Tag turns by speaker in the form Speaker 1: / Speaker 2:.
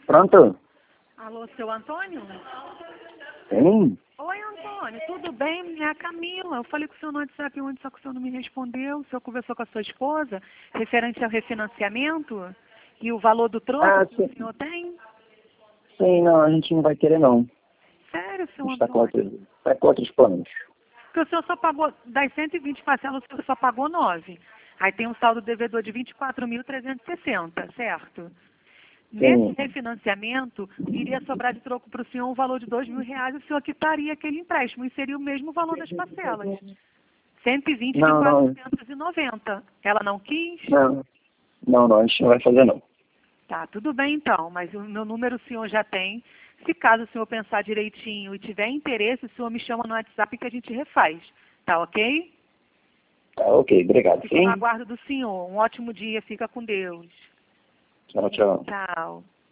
Speaker 1: Pronto?
Speaker 2: Alô, seu Antônio?
Speaker 1: Sim.
Speaker 2: Oi, Antônio, tudo bem? É a Camila. Eu falei com o senhor no WhatsApp ontem, só que o senhor não me respondeu. O senhor conversou com a sua esposa referente ao refinanciamento e o valor do troco que
Speaker 1: Sim.
Speaker 2: o senhor tem?
Speaker 1: Sim, não, a gente não vai querer não.
Speaker 2: Sério,
Speaker 1: A
Speaker 2: seu
Speaker 1: gente está
Speaker 2: Antônio?
Speaker 1: com outros planos.
Speaker 2: Porque o senhor só pagou, das 120 parcelas, o senhor só pagou 9. Aí tem um saldo devedor de 24.360, certo? Nesse
Speaker 1: Sim.
Speaker 2: refinanciamento, iria sobrar de troco para o senhor um valor de R$ 2.000 e o senhor quitaria aquele empréstimo e seria o mesmo valor das parcelas. 120 de
Speaker 1: Não, não,
Speaker 2: 490. Ela não quis?
Speaker 1: não. Não, não, a gente não vai fazer não.
Speaker 2: Tá, tudo bem então, mas o meu número o senhor já tem. Se caso o senhor pensar direitinho e tiver interesse, o senhor me chama no WhatsApp que a gente refaz. Tá ok?
Speaker 1: Tá, ok, obrigado.
Speaker 2: Fico no
Speaker 1: Sim?
Speaker 2: aguardo do senhor. Um ótimo dia, fica com Deus.
Speaker 1: Tchau, tchau.
Speaker 2: Tchau.